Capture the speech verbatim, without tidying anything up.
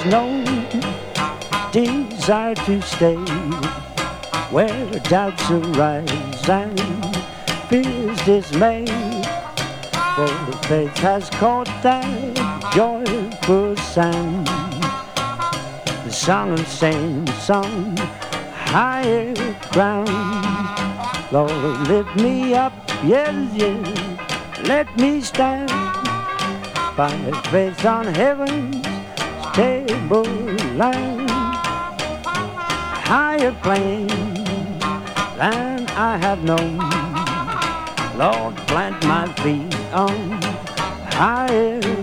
has no desire to stay where doubts arise and fears dismay. For faith has caught that joyful sound, the song of saints sung higher ground. Lord, lift me up, yes, yes, let me stand by faith on heaven's stable land. Higher plane than I have known, Lord, plant my feet on higher